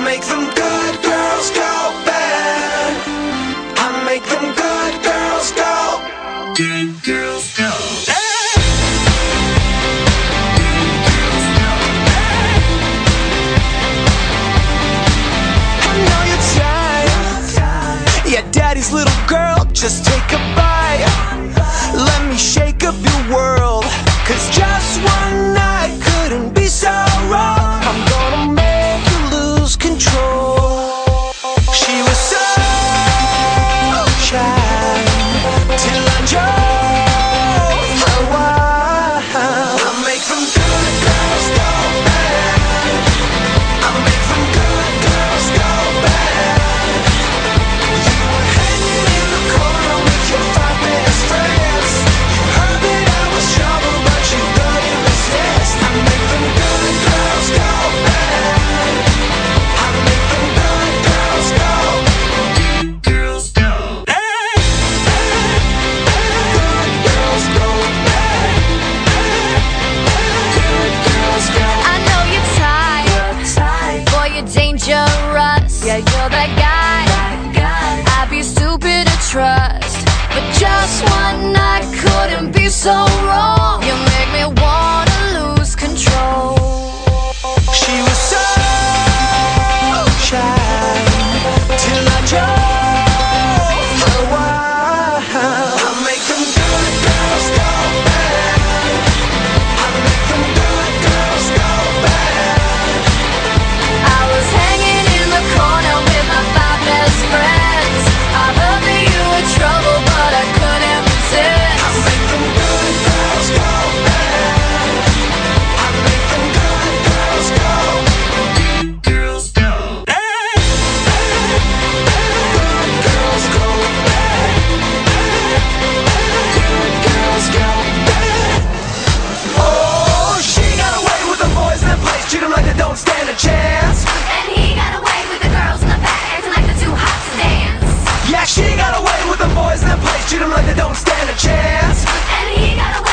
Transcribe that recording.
make them good girls go bad. I make them good girls go. Good girls go. I know you're tired. Yeah, daddy's little girl, just take a bite. Let me shake up your world, 'cause just one night couldn't be so wrong. I'm gonna make you lose control. She was so shy till I drove her wild. I make them good girls go bad. I make them good girls go bad. You were hanging in the corner with your 5 best friends. You heard that I was trouble, but you couldn't resist. I make them good girls go bad. I make them good girls go. Good girls go. Good girls go bad. Good girls go. I know you're tired. Boy, you're dangerous. Yeah, you're that guy. I'd be stupid to trust, but just one night couldn't be so wrong. You make me wanna lose control. She was so shy till I drove her wild. I make them good girls go bad. I make them good girls go bad. I was hanging in the corner with my 5 best friends. I heard that you were trouble, but I couldn't resist. I make them good girls go bad. I make them good girls go. Good girls go. Good girls go bad. Good girls go bad. Oh, she got away with the boys in that place, treat them like they don't stand a chance. And he got away with the girls in the back, acting like they're too hot to dance. Yeah, she got away with the boys in that place, treat them like they don't stand a chance. And he got away